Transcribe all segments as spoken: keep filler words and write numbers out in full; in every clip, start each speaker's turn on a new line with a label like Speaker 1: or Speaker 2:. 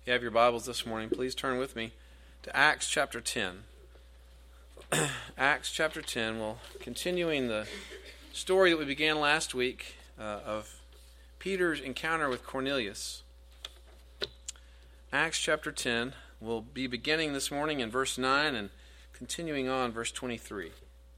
Speaker 1: you have your Bibles this morning, please turn with me to Acts chapter ten. Acts chapter ten, well, continuing the story that we began last week uh, of Peter's encounter with Cornelius. Acts chapter ten, we'll be beginning this morning in verse nine and continuing on verse twenty-three.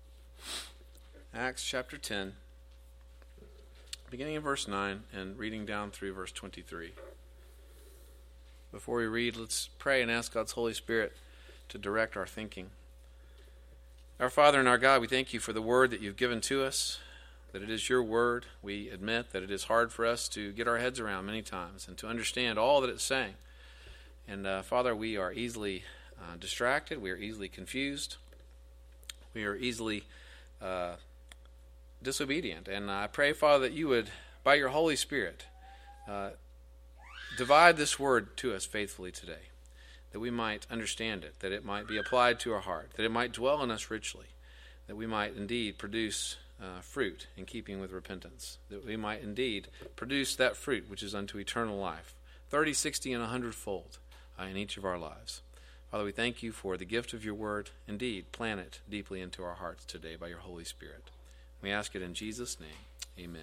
Speaker 1: Acts chapter ten, beginning in verse nine and reading down through verse twenty-three. Before we read, let's pray and ask God's Holy Spirit to direct our thinking. Our Father and our God, we thank you for the word that you've given to us, that it is your word. We admit that it is hard for us to get our heads around many times and to understand all that it's saying. And uh, Father, we are easily uh, distracted. We are easily confused. We are easily uh, disobedient. And I pray, Father, that you would, by your Holy Spirit, uh, divide this word to us faithfully today, that we might understand it, that it might be applied to our heart, that it might dwell in us richly, that we might indeed produce uh, fruit in keeping with repentance, that we might indeed produce that fruit which is unto eternal life, thirty, sixty, and a hundredfold uh, in each of our lives. Father, we thank you for the gift of your word. Indeed, plant it deeply into our hearts today by your Holy Spirit. We ask it in Jesus' name. Amen.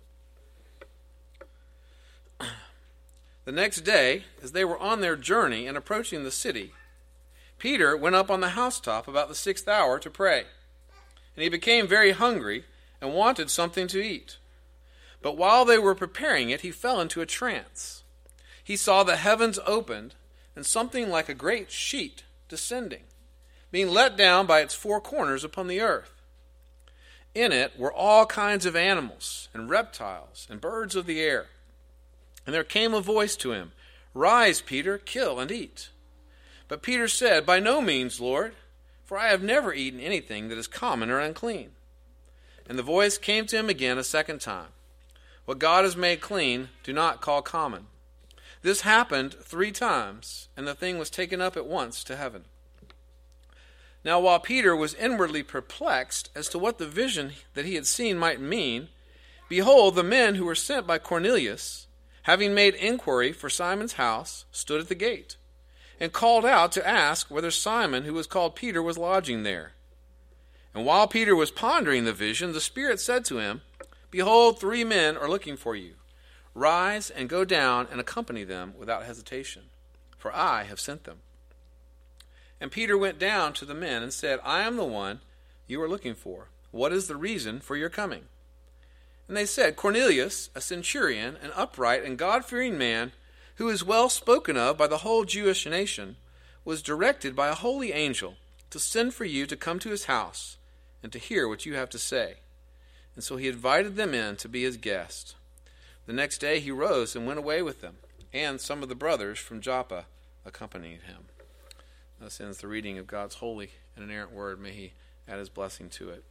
Speaker 1: The next day, as they were on their journey and approaching the city, Peter went up on the housetop about the sixth hour to pray. And he became very hungry and wanted something to eat. But while they were preparing it, he fell into a trance. He saw the heavens opened and something like a great sheet descending, being let down by its four corners upon the earth. In it were all kinds of animals and reptiles and birds of the air. And there came a voice to him, "Rise, Peter, kill and eat." But Peter said, "By no means, Lord, for I have never eaten anything that is common or unclean." And the voice came to him again a second time, "What God has made clean, do not call common." This happened three times, and the thing was taken up at once to heaven. Now while Peter was inwardly perplexed as to what the vision that he had seen might mean, behold, the men who were sent by Cornelius, having made inquiry for Simon's house, stood at the gate, and called out to ask whether Simon, who was called Peter, was lodging there. And while Peter was pondering the vision, the Spirit said to him, "Behold, three men are looking for you. Rise and go down and accompany them without hesitation, for I have sent them." And Peter went down to the men and said, "I am the one you are looking for. What is the reason for your coming?" And they said, "Cornelius, a centurion, an upright and God-fearing man, who is well spoken of by the whole Jewish nation, was directed by a holy angel to send for you to come to his house and to hear what you have to say." And so he invited them in to be his guest. The next day he rose and went away with them, and some of the brothers from Joppa accompanied him. Thus ends the reading of God's holy and inerrant word. May he add his blessing to it.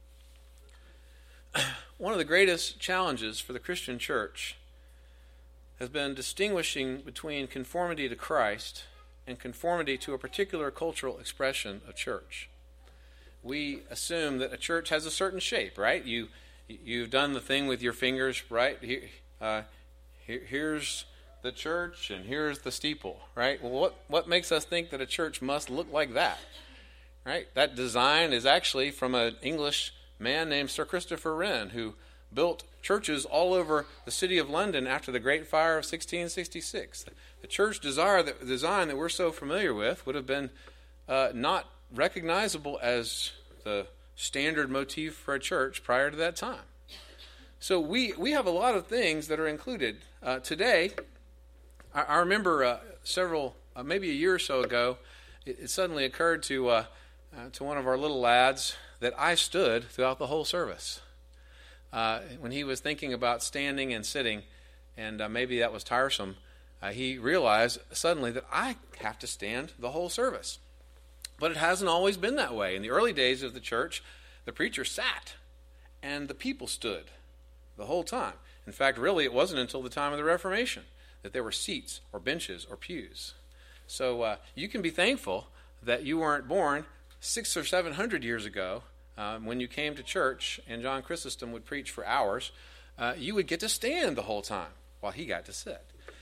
Speaker 1: One of the greatest challenges for the Christian church has been distinguishing between conformity to Christ and conformity to a particular cultural expression of church. We assume that a church has a certain shape, right? You, you've done the thing with your fingers, right? Here, uh, here, here's the church and here's the steeple, right? Well, what, what makes us think that a church must look like that, right? That design is actually from an English man named Sir Christopher Wren, who built churches all over the city of London after the Great Fire of sixteen sixty-six. The church desire, the design that we're so familiar with would have been uh, not recognizable as the standard motif for a church prior to that time. So we, we have a lot of things that are included. Uh, today, I, I remember uh, several, uh, maybe a year or so ago, it, it suddenly occurred to uh, uh, to one of our little lads that I stood throughout the whole service. Uh, when he was thinking about standing and sitting, and uh, maybe that was tiresome, uh, he realized suddenly that I have to stand the whole service. But it hasn't always been that way. In the early days of the church, the preacher sat, and the people stood the whole time. In fact, really, it wasn't until the time of the Reformation that there were seats or benches or pews. So uh, you can be thankful that you weren't born six or seven hundred years ago. Um, when you came to church and John Chrysostom would preach for hours, uh, you would get to stand the whole time while he got to sit.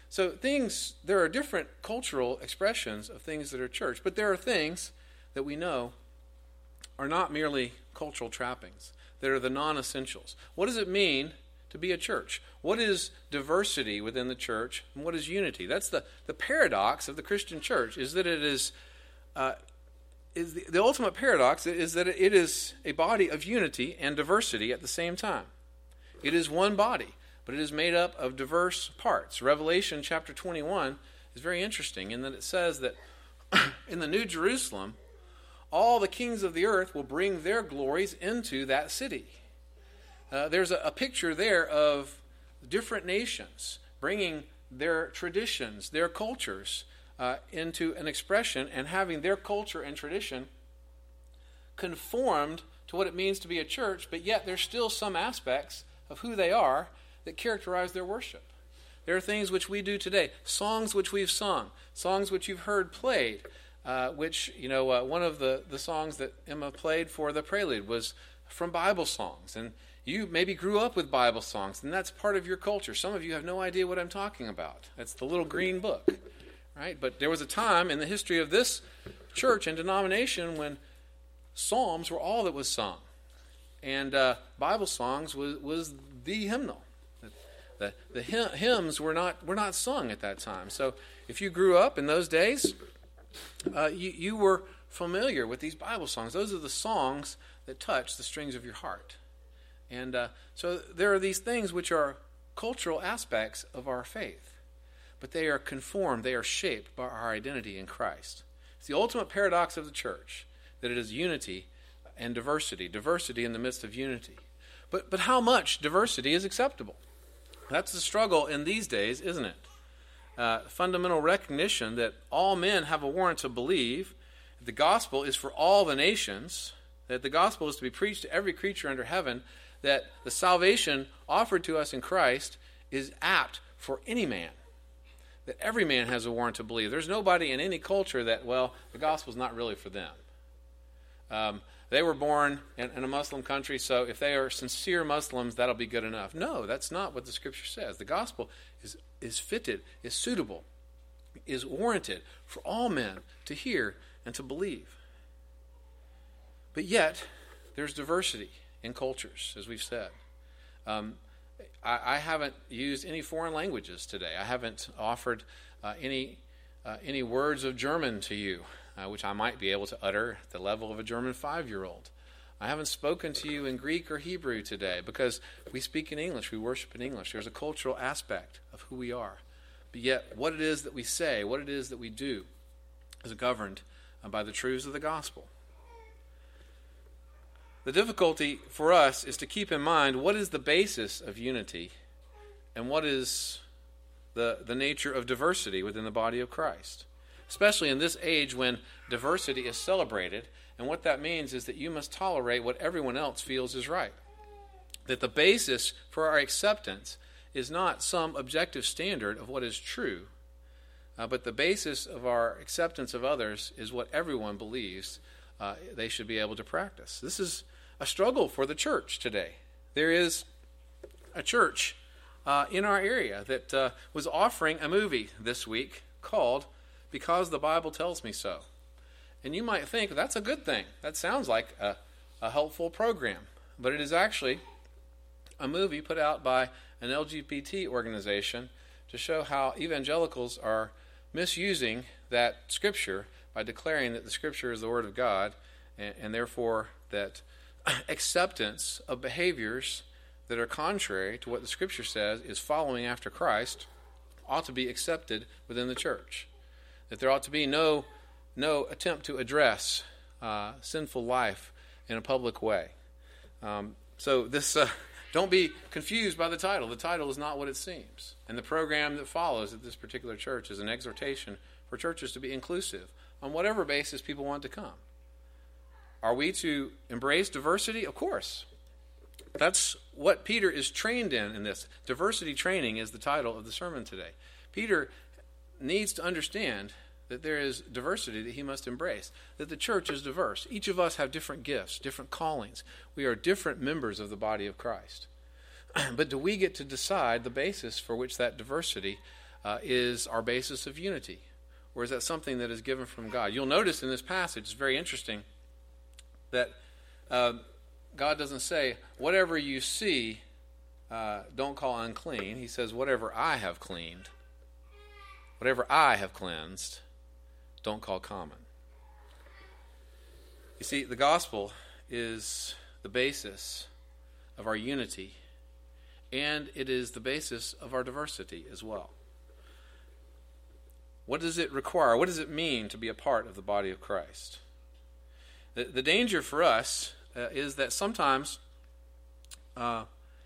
Speaker 1: So things, there are different cultural expressions of things that are church, but there are things that we know are not merely cultural trappings, that are the non-essentials. What does it mean to be a church? What is diversity within the church, and what is unity? That's the, the paradox of the Christian church, is that it is, uh, is the, the ultimate paradox is that it is a body of unity and diversity at the same time. It is one body, but it is made up of diverse parts. Revelation chapter twenty-one is very interesting in that it says that in the New Jerusalem, all the kings of the earth will bring their glories into that city. Uh, there's a, a picture there of different nations bringing their traditions, their cultures uh, into an expression and having their culture and tradition conformed to what it means to be a church, but yet there's still some aspects of who they are that characterize their worship. There are things which we do today, songs which we've sung, songs which you've heard played, uh, which, you know, uh, one of the, the songs that Emma played for the prelude was from Bible songs. And you maybe grew up with Bible songs, and that's part of your culture. Some of you have no idea what I'm talking about. That's the little green book, right? But there was a time in the history of this church and denomination when psalms were all that was sung. And uh, Bible songs was, was the hymnal. The, the hymns were not were not sung at that time. So if you grew up in those days, uh, you, you were familiar with these Bible songs. Those are the songs that touch the strings of your heart. And uh, so there are these things which are cultural aspects of our faith, but they are conformed, they are shaped by our identity in Christ. It's the ultimate paradox of the church, that it is unity and diversity, diversity in the midst of unity. But but how much diversity is acceptable? That's the struggle in these days, isn't it? Uh, fundamental recognition that all men have a warrant to believe, that the gospel is for all the nations, that the gospel is to be preached to every creature under heaven, that the salvation offered to us in Christ is apt for any man, that every man has a warrant to believe. There's nobody in any culture that, well, the gospel's not really for them. Um, they were born in, in a Muslim country, so if they are sincere Muslims, that'll be good enough. No, that's not what the Scripture says. The gospel is, is fitted, is suitable, is warranted for all men to hear and to believe. But yet, there's diversity in cultures, as we've said. Um, I, I haven't used any foreign languages today. I haven't offered uh, any uh, any words of German to you, uh, which I might be able to utter at the level of a German five-year-old. I haven't spoken to you in Greek or Hebrew today because we speak in English, we worship in English. There's a cultural aspect of who we are. But yet, what it is that we say, what it is that we do, is governed uh, by the truths of the gospel. The difficulty for us is to keep in mind what is the basis of unity and what is the, the nature of diversity within the body of Christ, especially in this age when diversity is celebrated. And what that means is that you must tolerate what everyone else feels is right. That the basis for our acceptance is not some objective standard of what is true, uh, but the basis of our acceptance of others is what everyone believes uh, they should be able to practice. This is a struggle for the church today. There is a church uh, in our area that uh, was offering a movie this week called Because the Bible Tells Me So. And you might think that's a good thing. That sounds like a, a helpful program. But it is actually a movie put out by an L G B T organization to show how evangelicals are misusing that Scripture by declaring that the Scripture is the Word of God, and, and therefore that acceptance of behaviors that are contrary to what the Scripture says is following after Christ ought to be accepted within the church. That there ought to be no no attempt to address uh, sinful life in a public way. Um, so this uh, don't be confused by the title. The title is not what it seems. And the program that follows at this particular church is an exhortation for churches to be inclusive on whatever basis people want to come. Are we to embrace diversity? Of course. That's what Peter is trained in in this. Diversity training is the title of the sermon today. Peter needs to understand that there is diversity that he must embrace, that the church is diverse. Each of us have different gifts, different callings. We are different members of the body of Christ. But do we get to decide the basis for which that diversity uh, is our basis of unity? Or is that something that is given from God? You'll notice in this passage, it's very interesting, that uh, God doesn't say, whatever you see, uh, don't call unclean. He says, whatever I have cleaned, whatever I have cleansed, don't call common. You see, the gospel is the basis of our unity, and it is the basis of our diversity as well. What does it require? What does it mean to be a part of the body of Christ? The, the danger for us uh, is that sometimes uh,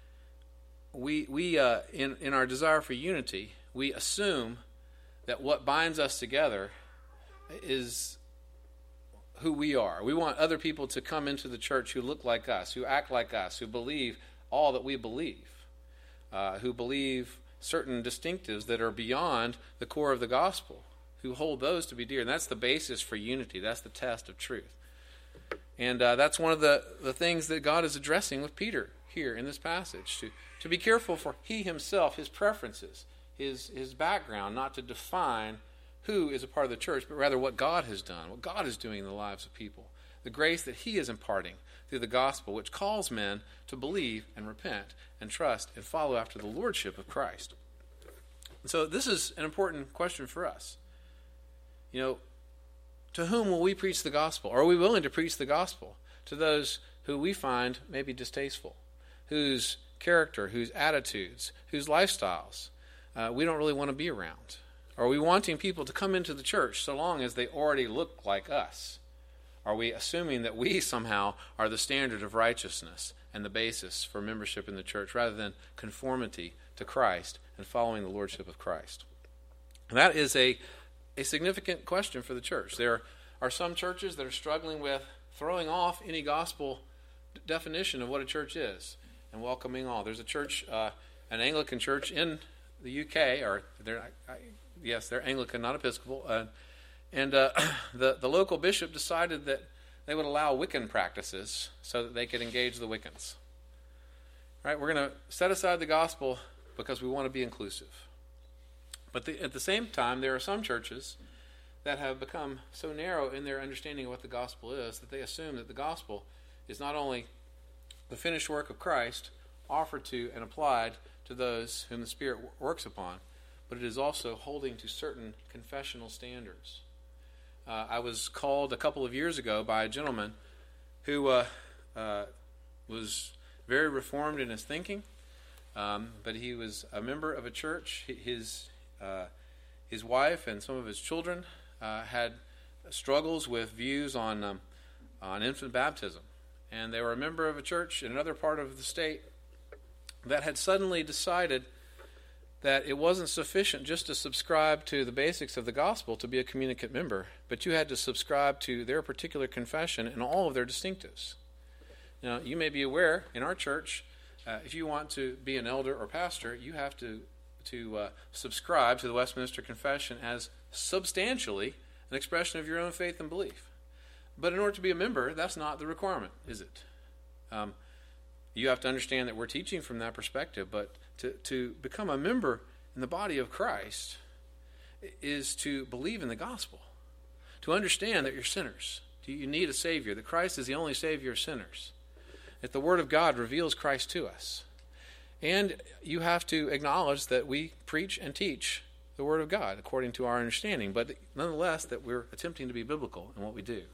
Speaker 1: we, we uh, in, in our desire for unity, we assume that what binds us together is who we are. We want other people to come into the church who look like us, who act like us, who believe all that we believe, uh, who believe certain distinctives that are beyond the core of the gospel, who hold those to be dear. And that's the basis for unity. That's the test of truth. And uh, that's one of the, the things that God is addressing with Peter here in this passage, to, to be careful for he himself, his preferences, his, his background, not to define who is a part of the church, but rather what God has done, what God is doing in the lives of people, the grace that he is imparting through the gospel, which calls men to believe and repent and trust and follow after the lordship of Christ. And so this is an important question for us. You know, to whom will we preach the gospel? Are we willing to preach the gospel to those who we find maybe distasteful, whose character, whose attitudes, whose lifestyles uh, we don't really want to be around? Are we wanting people to come into the church so long as they already look like us? Are we assuming that we somehow are the standard of righteousness and the basis for membership in the church rather than conformity to Christ and following the lordship of Christ? And that is a, a significant question for the church. There are some churches that are struggling with throwing off any gospel d- definition of what a church is and welcoming all. There's a church, uh, an Anglican church in the U K, or they're, I, yes, they're Anglican, not Episcopal, uh, and uh, the, the local bishop decided that they would allow Wiccan practices so that they could engage the Wiccans. Right? We're going to set aside the gospel because we want to be inclusive. But the, at the same time, there are some churches that have become so narrow in their understanding of what the gospel is that they assume that the gospel is not only the finished work of Christ offered to and applied to those whom the Spirit works upon, but it is also holding to certain confessional standards. Uh, I was called a couple of years ago by a gentleman who uh, uh, was very reformed in his thinking, um, but he was a member of a church. His uh, his wife and some of his children uh, had struggles with views on um, on infant baptism, and they were a member of a church in another part of the state that had suddenly decided that it wasn't sufficient just to subscribe to the basics of the gospel to be a communicant member, but you had to subscribe to their particular confession and all of their distinctives. Now, you may be aware, in our church, uh, if you want to be an elder or pastor, you have to, to uh, subscribe to the Westminster Confession as substantially an expression of your own faith and belief. But in order to be a member, that's not the requirement, is it? Um, you have to understand that we're teaching from that perspective, but To, to become a member in the body of Christ is to believe in the gospel, to understand that you're sinners. You need a Savior, that Christ is the only Savior of sinners, that the Word of God reveals Christ to us. And you have to acknowledge that we preach and teach the Word of God according to our understanding, but nonetheless that we're attempting to be biblical in what we do.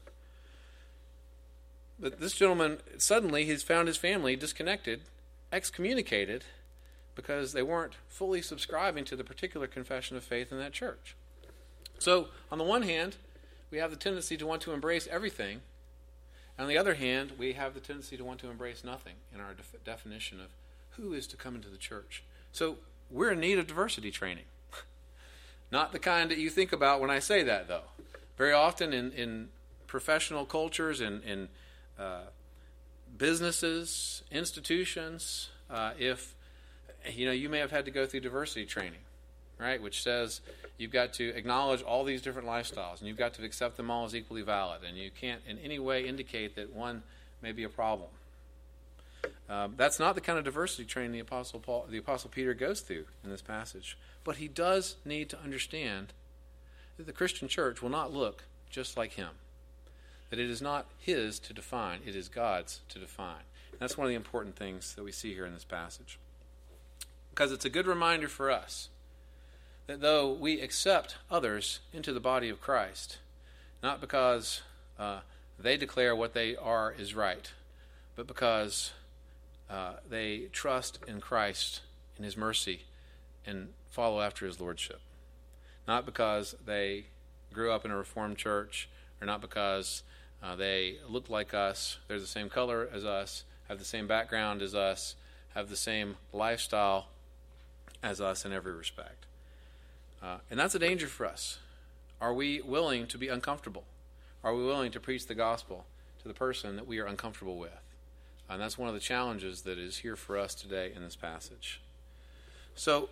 Speaker 1: But this gentleman, suddenly he's found his family disconnected, excommunicated, because they weren't fully subscribing to the particular confession of faith in that church. So, on the one hand, we have the tendency to want to embrace everything. And on the other hand, we have the tendency to want to embrace nothing in our def- definition of who is to come into the church. So, we're in need of diversity training. Not the kind that you think about when I say that, though. Very often in, in professional cultures, in, in uh, businesses, institutions, uh, if You know, you may have had to go through diversity training, right, which says you've got to acknowledge all these different lifestyles, and you've got to accept them all as equally valid, and you can't in any way indicate that one may be a problem. Uh, that's not the kind of diversity training the Apostle Paul, the Apostle Peter goes through in this passage. But he does need to understand that the Christian church will not look just like him. That it is not his to define, it is God's to define. And that's one of the important things that we see here in this passage. Because it's a good reminder for us that though we accept others into the body of Christ, not because uh, they declare what they are is right, but because uh, they trust in Christ, in his mercy, and follow after his lordship. Not because they grew up in a Reformed church, or not because uh, they look like us, they're the same color as us, have the same background as us, have the same lifestyle as us in every respect. Uh, and that's a danger for us. Are we willing to be uncomfortable? Are we willing to preach the gospel to the person that we are uncomfortable with? And that's one of the challenges that is here for us today in this passage. So,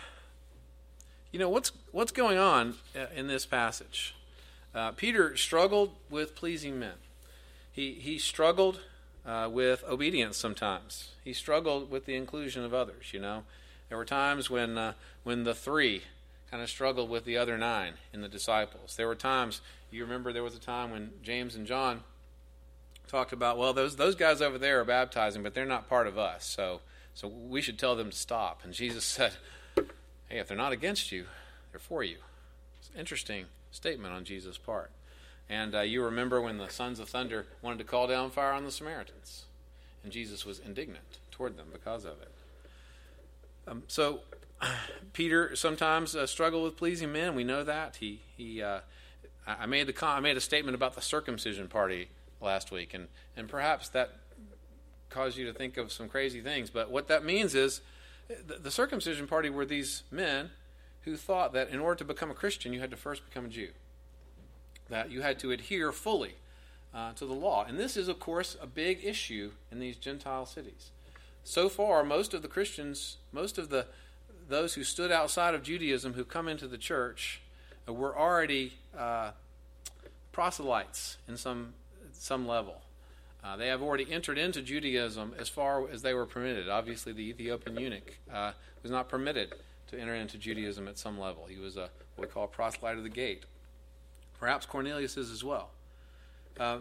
Speaker 1: you know, what's what's going on in this passage? Uh, Peter struggled with pleasing men. He he struggled uh, with obedience sometimes. He struggled with the inclusion of others, you know. There were times when uh, when the three kind of struggled with the other nine in the disciples. There were times, you remember there was a time when James and John talked about, well, those those guys over there are baptizing, but they're not part of us, so so we should tell them to stop. And Jesus said, hey, if they're not against you, they're for you. It's an interesting statement on Jesus' part. And uh, you remember when the sons of thunder wanted to call down fire on the Samaritans, and Jesus was indignant toward them because of it. Um, so Peter sometimes uh, struggled with pleasing men. We know that. He he. Uh, I made the I made a statement about the circumcision party last week, and, and perhaps that caused you to think of some crazy things. But what that means is the, the circumcision party were these men who thought that in order to become a Christian, you had to first become a Jew. That you had to adhere fully uh, to the law. And this is, of course, a big issue in these Gentile cities. So far, most of the Christians, most of the those who stood outside of Judaism who come into the church uh, were already uh, proselytes in some some level. Uh, they have already entered into Judaism as far as they were permitted. Obviously, the Ethiopian eunuch uh, was not permitted to enter into Judaism at some level. He was a what we call a proselyte of the gate. Perhaps Cornelius is as well. Uh,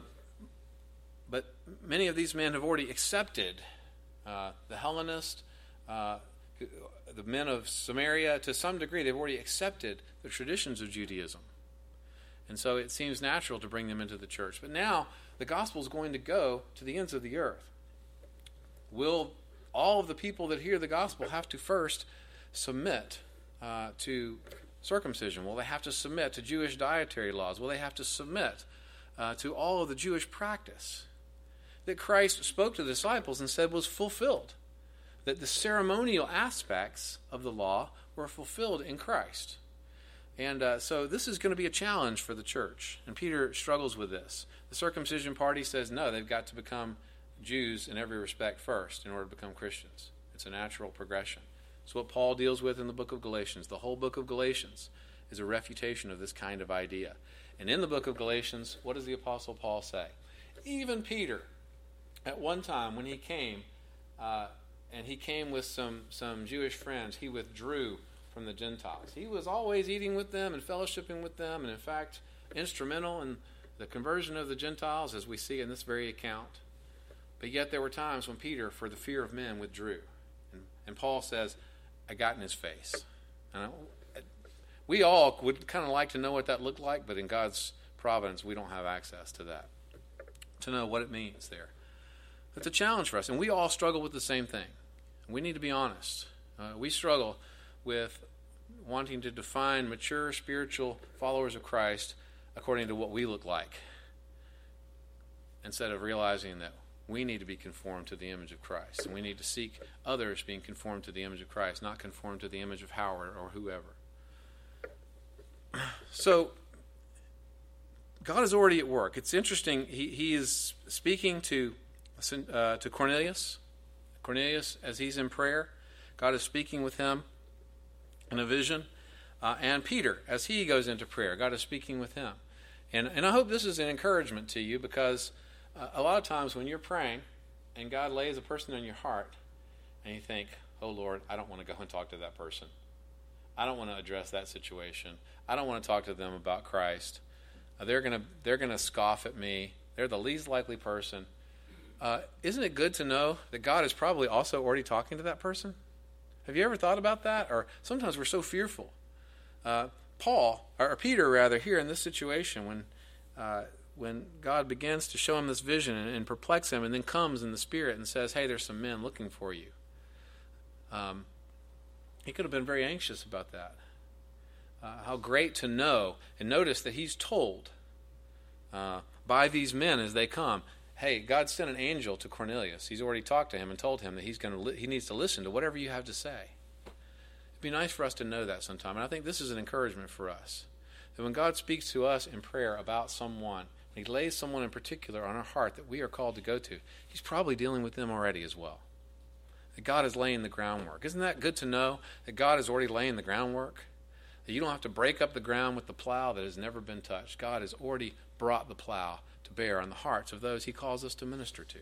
Speaker 1: but many of these men have already accepted uh, the Hellenist, uh, the men of Samaria, to some degree. They've already accepted the traditions of Judaism. And so it seems natural to bring them into the church. But now the gospel is going to go to the ends of the earth. Will all of the people that hear the gospel have to first submit uh, to circumcision? Will they have to submit to Jewish dietary laws? Will they have to submit uh, to all of the Jewish practice that Christ spoke to the disciples and said was fulfilled? That the ceremonial aspects of the law were fulfilled in Christ. And uh, so this is going to be a challenge for the church. And Peter struggles with this. The circumcision party says, no, they've got to become Jews in every respect first in order to become Christians. It's a natural progression. It's what Paul deals with in the book of Galatians. The whole book of Galatians is a refutation of this kind of idea. And in the book of Galatians, what does the Apostle Paul say? Even Peter, at one time when he came, uh, and he came with some, some Jewish friends, he withdrew from the Gentiles. He was always eating with them and fellowshipping with them, and in fact, instrumental in the conversion of the Gentiles, as we see in this very account. But yet there were times when Peter, for the fear of men, withdrew. And, and Paul says, I got in his face. And I, we all would kind of like to know what that looked like, but in God's providence, we don't have access to that, to know what it means there. It's a challenge for us, and we all struggle with the same thing. We need to be honest. Uh, we struggle with wanting to define mature spiritual followers of Christ according to what we look like, instead of realizing that we need to be conformed to the image of Christ, and we need to seek others being conformed to the image of Christ, not conformed to the image of Howard or whoever. So God is already at work. It's interesting. He he is speaking to uh, to Cornelius. Cornelius, as he's in prayer, God is speaking with him in a vision. Uh, and Peter, as he goes into prayer, God is speaking with him. And and I hope this is an encouragement to you, because uh, a lot of times when you're praying and God lays a person on your heart, and you think, oh Lord, I don't want to go and talk to that person. I don't want to address that situation. I don't want to talk to them about Christ. Uh, they're gonna they're gonna scoff at me. They're the least likely person. Uh, isn't it good to know that God is probably also already talking to that person? Have you ever thought about that? Or sometimes we're so fearful. Uh, Paul, or Peter rather, here in this situation, when uh, when God begins to show him this vision and, and perplex him, and then comes in the Spirit and says, hey, there's some men looking for you. Um, he could have been very anxious about that. Uh, how great to know, and notice that he's told uh, by these men as they come, hey, God sent an angel to Cornelius. He's already talked to him and told him that he's going to li- he needs to listen to whatever you have to say. It'd be nice for us to know that sometime, and I think this is an encouragement for us. That when God speaks to us in prayer about someone, when he lays someone in particular on our heart that we are called to go to, he's probably dealing with them already as well. That God is laying the groundwork. Isn't that good to know that God is already laying the groundwork? That you don't have to break up the ground with the plow that has never been touched. God has already brought the plow to bear on the hearts of those he calls us to minister to.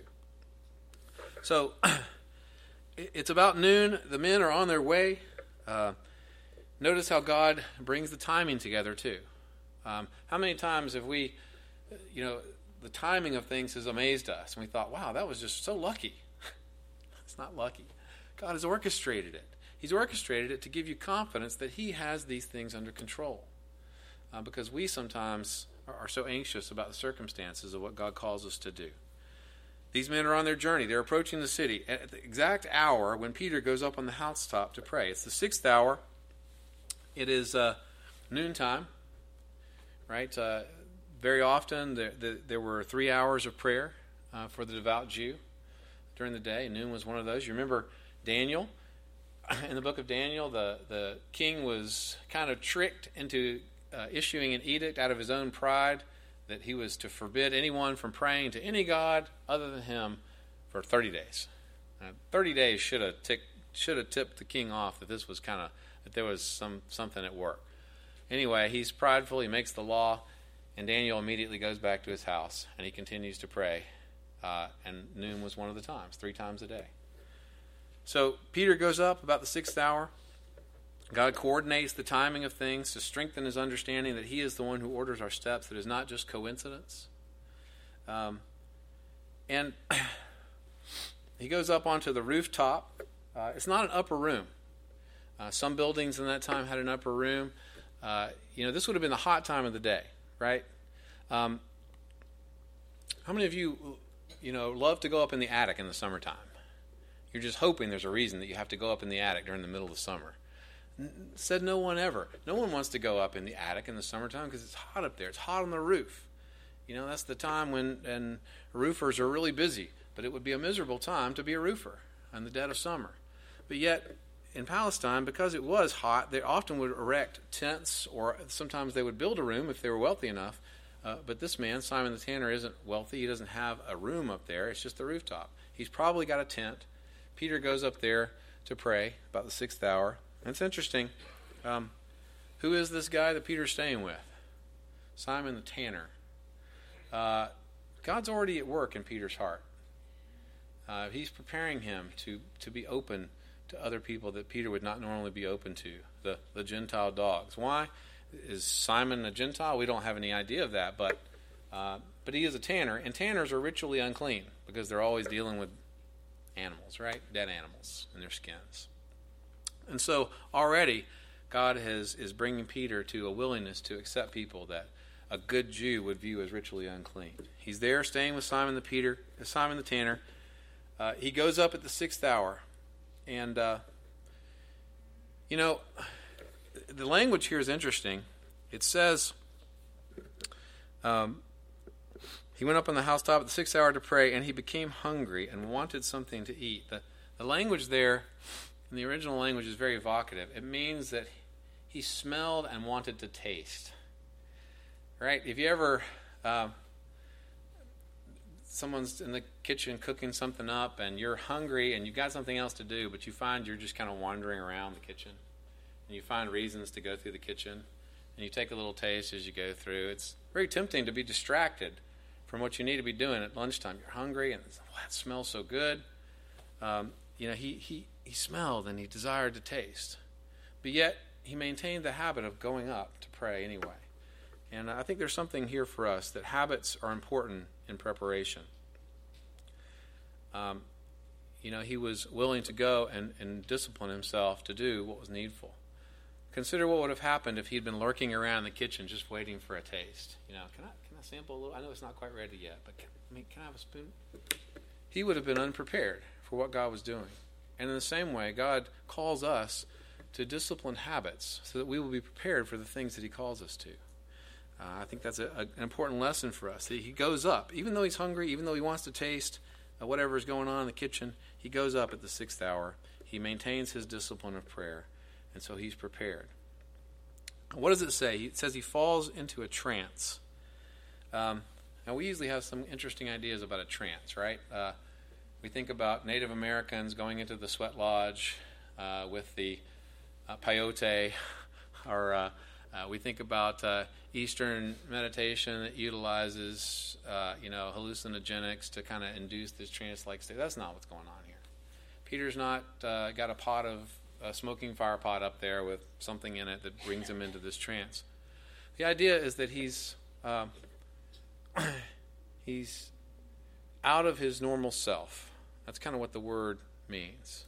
Speaker 1: So, it's about noon. The men are on their way. Uh, notice how God brings the timing together, too. Um, how many times have we, you know, the timing of things has amazed us, and we thought, wow, that was just so lucky. It's not lucky. God has orchestrated it. He's orchestrated it to give you confidence that he has these things under control. Uh, because we sometimes are, are so anxious about the circumstances of what God calls us to do. These men are on their journey. They're approaching the city at the exact hour when Peter goes up on the housetop to pray. It's the sixth hour. It is uh, noontime, right? Uh, very often there, there, there were three hours of prayer uh, for the devout Jew during the day. Noon was one of those. You remember Daniel? In the book of Daniel, the, the king was kind of tricked into uh, issuing an edict out of his own pride that he was to forbid anyone from praying to any god other than him for thirty days. Uh, thirty days should have ticked, should have tipped the king off that this was kind of that there was some something at work. Anyway, he's prideful. He makes the law, and Daniel immediately goes back to his house and he continues to pray. Uh, and noon was one of the times, three times a day. So Peter goes up about the sixth hour. God coordinates the timing of things to strengthen his understanding that he is the one who orders our steps, that is not just coincidence. Um, and he goes up onto the rooftop. Uh, it's not an upper room. Uh, some buildings in that time had an upper room. Uh, you know, this would have been the hot time of the day, right? Um, how many of you, you know, love to go up in the attic in the summertime? You're just hoping there's a reason that you have to go up in the attic during the middle of the summer. N- said no one ever. No one wants to go up in the attic in the summertime because it's hot up there. It's hot on the roof. You know, that's the time when and roofers are really busy. But it would be a miserable time to be a roofer in the dead of summer. But yet, in Palestine, because it was hot, they often would erect tents, or sometimes they would build a room if they were wealthy enough. Uh, but this man, Simon the tanner, isn't wealthy. He doesn't have a room up there. It's just the rooftop. He's probably got a tent. Peter goes up there to pray about the sixth hour. And it's interesting. Um, who is this guy that Peter's staying with? Simon the tanner. Uh, God's already at work in Peter's heart. Uh, he's preparing him to, to be open to other people that Peter would not normally be open to, the, the Gentile dogs. Why? Is Simon a Gentile? We don't have any idea of that, but uh, but he is a tanner, and tanners are ritually unclean because they're always dealing with animals, right? Dead animals in their skins. And so already God has is bringing Peter to a willingness to accept people that a good Jew would view as ritually unclean. He's there staying with Simon the Peter, Simon the tanner. Uh, he goes up at the sixth hour. And, uh, you know, the language here is interesting. It says, um, he went up on the housetop at the sixth hour to pray, and he became hungry and wanted something to eat. The, the language there, in the original language, is very evocative. It means that he smelled and wanted to taste. Right? If you ever... Uh, someone's in the kitchen cooking something up and you're hungry and you've got something else to do, but you find you're just kind of wandering around the kitchen and you find reasons to go through the kitchen and you take a little taste as you go through. It's very tempting to be distracted from what you need to be doing at lunchtime. You're hungry, and it's, oh, that smells so good. Um, you know, he, he, he smelled and he desired to taste. But yet, he maintained the habit of going up to pray anyway. And I think there's something here for us, that habits are important in preparation. Um, you know, he was willing to go and, and discipline himself to do what was needful. Consider what would have happened if he'd been lurking around in the kitchen just waiting for a taste. You know, can I can I sample a little? I know it's not quite ready yet, but can, I mean, can I have a spoon? He would have been unprepared for what God was doing. And in the same way, God calls us to discipline habits so that we will be prepared for the things that he calls us to. Uh, I think that's a, a, an important lesson for us. He goes up, even though he's hungry, even though he wants to taste uh, whatever is going on in the kitchen, he goes up at the sixth hour. He maintains his discipline of prayer, and so he's prepared. What does it say? It says he falls into a trance. Um, now, we usually have some interesting ideas about a trance, right? Uh, we think about Native Americans going into the sweat lodge uh, with the uh, peyote, or uh, uh, we think about uh, Eastern meditation that utilizes, uh, you know, hallucinogenics to kind of induce this trance-like state. That's not what's going on here. Peter's not uh, got a pot of a smoking fire pot up there with something in it that brings him into this trance. The idea is that he's um, he's out of his normal self. That's kind of what the word means.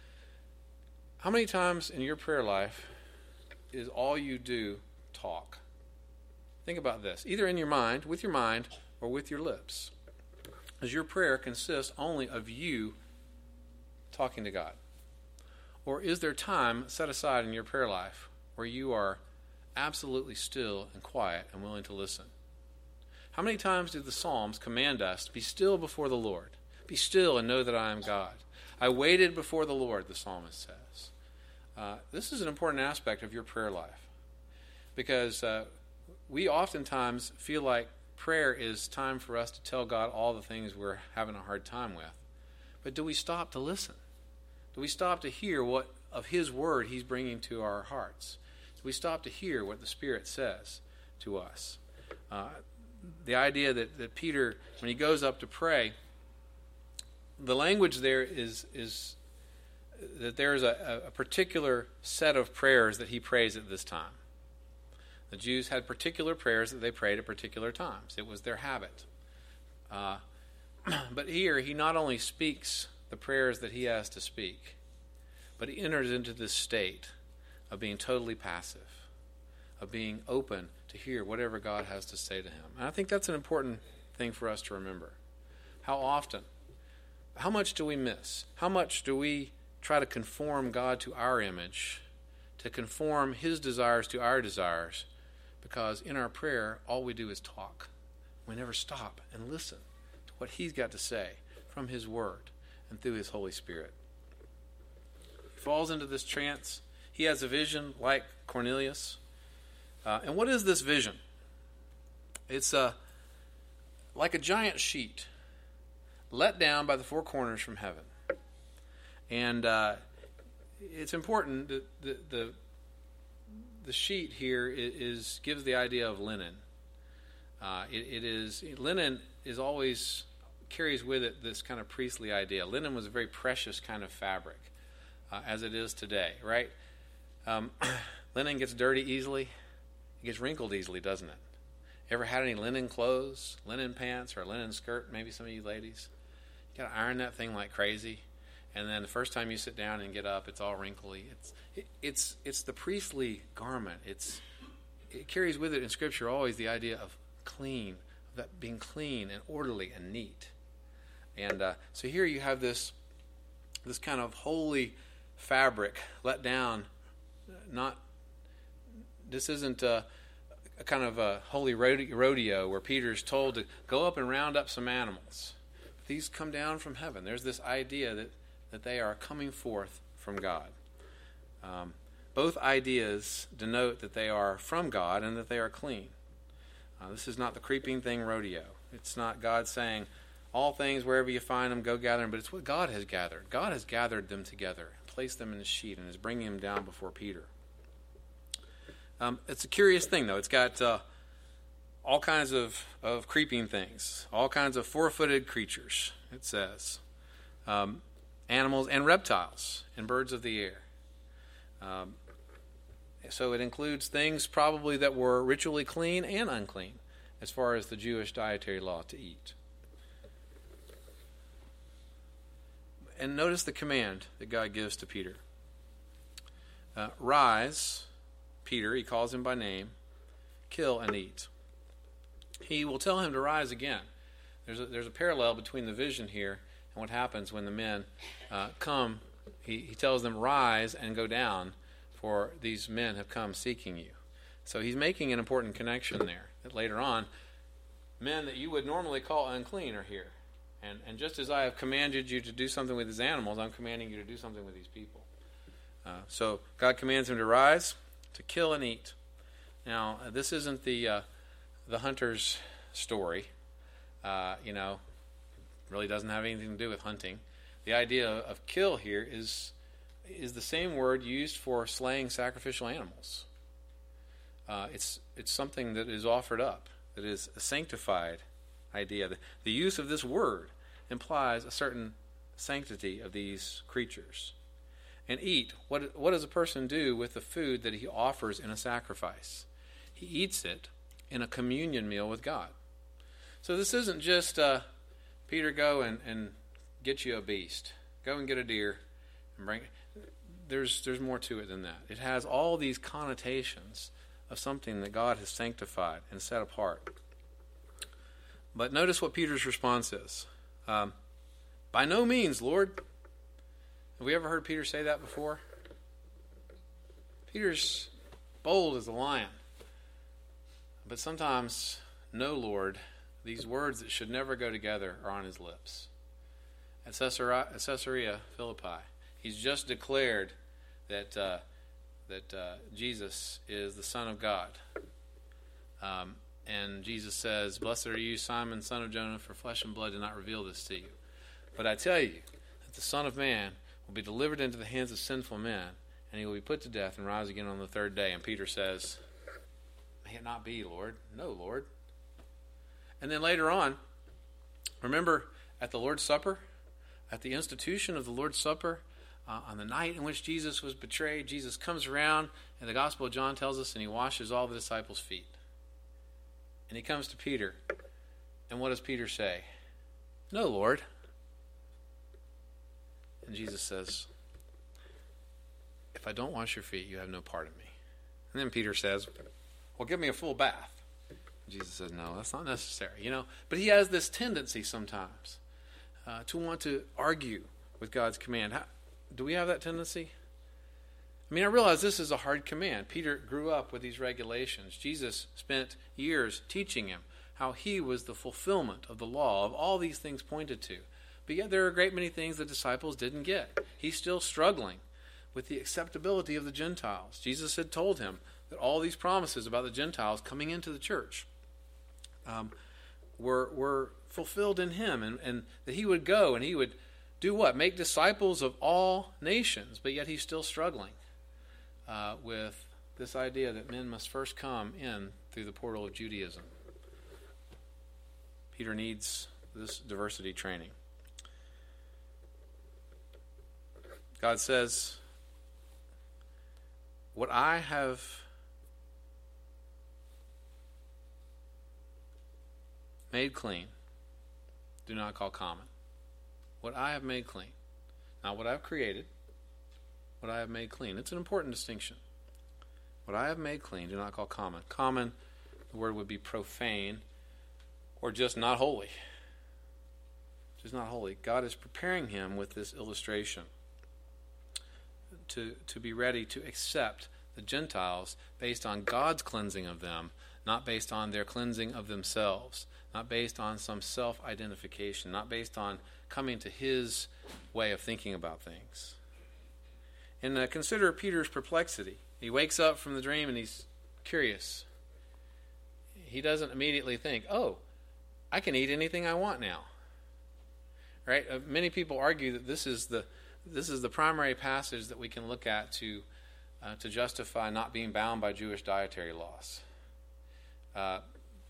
Speaker 1: How many times in your prayer life is all you do talk? Think about this. Either in your mind, with your mind, or with your lips. Does your prayer consist only of you talking to God? Or is there time set aside in your prayer life where you are absolutely still and quiet and willing to listen? How many times do the Psalms command us to be still before the Lord? Be still and know that I am God. I waited before the Lord, the psalmist says. Uh, this is an important aspect of your prayer life, because uh, we oftentimes feel like prayer is time for us to tell God all the things we're having a hard time with. But do we stop to listen? Do we stop to hear what of his word he's bringing to our hearts? Do we stop to hear what the Spirit says to us? Uh, the idea that, that Peter, when he goes up to pray, the language there is is that there's a, a particular set of prayers that he prays at this time. The Jews had particular prayers that they prayed at particular times. It was their habit. Uh, but here, he not only speaks the prayers that he has to speak, but he enters into this state of being totally passive, of being open to hear whatever God has to say to him. And I think that's an important thing for us to remember. How often, how much do we miss? How much do we try to conform God to our image, to conform his desires to our desires, because in our prayer, all we do is talk. We never stop and listen to what he's got to say from his word and through his Holy Spirit. He falls into this trance. He has a vision like Cornelius. Uh, and what is this vision? It's uh, like a giant sheet let down by the four corners from heaven. And uh, it's important that the, the, the sheet here is, is gives the idea of linen. Uh, it, it is linen is always carries with it this kind of priestly idea. Linen was a very precious kind of fabric, uh, as it is today, right? Um, linen gets dirty easily. It gets wrinkled easily, doesn't it? Ever had any linen clothes, linen pants, or a linen skirt? Maybe some of you ladies. You got to iron that thing like crazy. And then the first time you sit down and get up, it's all wrinkly. It's it, it's it's the priestly garment. It's it carries with it in Scripture always the idea of clean, of that being clean and orderly and neat. And uh, so here you have this this kind of holy fabric let down. Not this isn't a, a kind of a holy rodeo where Peter's told to go up and round up some animals. These come down from heaven. There's this idea that that they are coming forth from God. Um, both ideas denote that they are from God and that they are clean. Uh, this is not the creeping thing rodeo. It's not God saying, all things, wherever you find them, go gather them, but it's what God has gathered. God has gathered them together, placed them in a sheet, and is bringing them down before Peter. Um, it's a curious thing, though. It's got uh, all kinds of, of creeping things, all kinds of four-footed creatures, it says. Um, animals and reptiles and birds of the air. Um, so it includes things probably that were ritually clean and unclean as far as the Jewish dietary law to eat. And notice the command that God gives to Peter. Uh, Rise, Peter, he calls him by name, kill and eat. He will tell him to rise again. There's a, there's a parallel between the vision here and what happens when the men uh, come. He, he tells them, rise and go down, for these men have come seeking you. So he's making an important connection there, that later on, men that you would normally call unclean are here. And, and just as I have commanded you to do something with these animals, I'm commanding you to do something with these people. Uh, so God commands him to rise, to kill and eat. Now, uh, this isn't the uh, the hunter's story. Uh, you know, really doesn't have anything to do with hunting. The idea of kill here is is the same word used for slaying sacrificial animals. Uh, it's it's something that is offered up, that is a sanctified idea. The, the use of this word implies a certain sanctity of these creatures. And eat, what what does a person do with the food that he offers in a sacrifice? He eats it in a communion meal with God. So this isn't just, uh, Peter, go and, and get you a beast. Go and get a deer and bring it. There's, there's more to it than that. It has all these connotations of something that God has sanctified and set apart. But notice what Peter's response is. Um, By no means, Lord. Have we ever heard Peter say that before? Peter's bold as a lion. But sometimes, no, Lord, these words that should never go together are on his lips. At Caesarea, at Caesarea Philippi, he's just declared that uh, that uh, Jesus is the Son of God. Um, and Jesus says, Blessed are you, Simon, son of Jonah, for flesh and blood did not reveal this to you. But I tell you that the Son of Man will be delivered into the hands of sinful men, and he will be put to death and rise again on the third day. And Peter says, May it not be, Lord. No, Lord. And then later on, remember at the Lord's Supper, at the institution of the Lord's Supper, uh, on the night in which Jesus was betrayed, Jesus comes around, and the Gospel of John tells us, and he washes all the disciples' feet. And he comes to Peter, and what does Peter say? No, Lord. And Jesus says, if I don't wash your feet, you have no part of me. And then Peter says, well, give me a full bath. Jesus says, no, that's not necessary. You know, but he has this tendency sometimes uh, to want to argue with God's command. How, do we have that tendency? I mean, I realize this is a hard command. Peter grew up with these regulations. Jesus spent years teaching him how he was the fulfillment of the law, of all these things pointed to. But yet there are a great many things the disciples didn't get. He's still struggling with the acceptability of the Gentiles. Jesus had told him that all these promises about the Gentiles coming into the church um, were were fulfilled in him, and, and that he would go and he would do what? Make disciples of all nations. But yet he's still struggling uh, with this idea that men must first come in through the portal of Judaism. Peter needs this diversity training. God says, what I have made clean, do not call common. What I have made clean. Not what I've created, what I have made clean. It's an important distinction. What I have made clean, do not call common. Common, the word would be profane, or just not holy. Just not holy. God is preparing him with this illustration to, to be ready to accept the Gentiles based on God's cleansing of them, not based on their cleansing of themselves, not based on some self-identification, not based on coming to his way of thinking about things. And uh, consider Peter's perplexity. He wakes up from the dream and he's curious. He doesn't immediately think, oh, I can eat anything I want now. Right? Uh, many people argue that this is the this is the primary passage that we can look at to uh, to justify not being bound by Jewish dietary laws. Uh,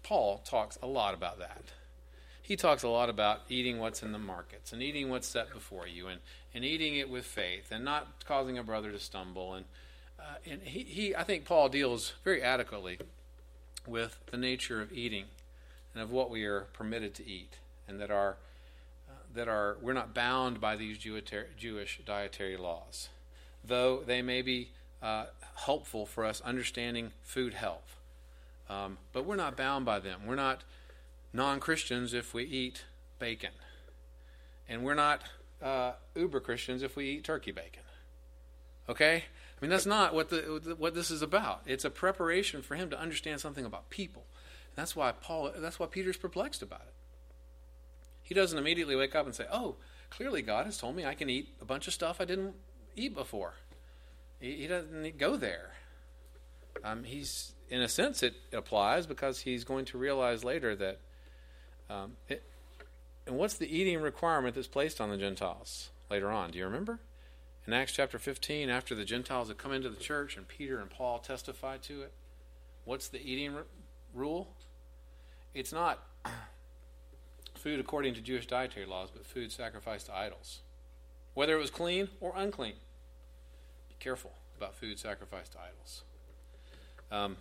Speaker 1: Paul talks a lot about that. He talks a lot about eating what's in the markets and eating what's set before you and, and eating it with faith and not causing a brother to stumble. And, uh, and he, he, I think Paul deals very adequately with the nature of eating and of what we are permitted to eat, and that our uh, that are we're not bound by these Jewish dietary laws, though they may be uh, helpful for us understanding food health. Um, but we're not bound by them. We're not non-Christians if we eat bacon, and we're not uh, uber Christians if we eat turkey bacon. Okay, I mean that's not what the what this is about. It's a preparation for him to understand something about people. And that's why Paul. That's why Peter's perplexed about it. He doesn't immediately wake up and say, "Oh, clearly God has told me I can eat a bunch of stuff I didn't eat before." He, he doesn't go there. Um, he's in a sense it applies because he's going to realize later that. Um, it, and what's the eating requirement that's placed on the Gentiles later on? Do you remember? In Acts chapter fifteen, after the Gentiles have come into the church and Peter and Paul testify to it, what's the eating r- rule? It's not food according to Jewish dietary laws, but food sacrificed to idols, whether it was clean or unclean. Be careful about food sacrificed to idols. Um,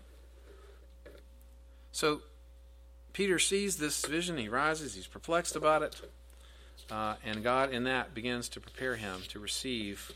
Speaker 1: so Peter sees this vision, he rises, he's perplexed about it, uh, and God in that begins to prepare him to receive